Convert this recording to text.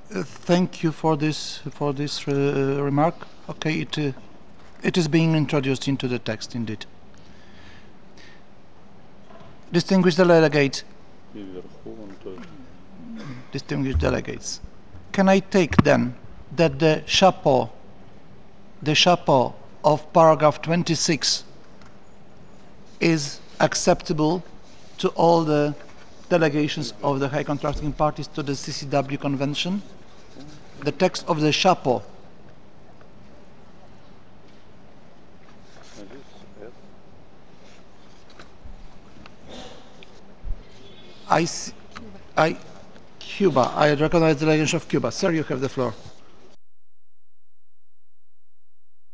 Thank you for this remark. Okay, it is being introduced into the text indeed. Distinguished delegates, can I take then that the chapeau of paragraph 26 is acceptable to all the delegations of the high contracting parties to the CCW convention? The text of the chapeau. Cuba. I recognize the delegation of Cuba. Sir, you have the floor.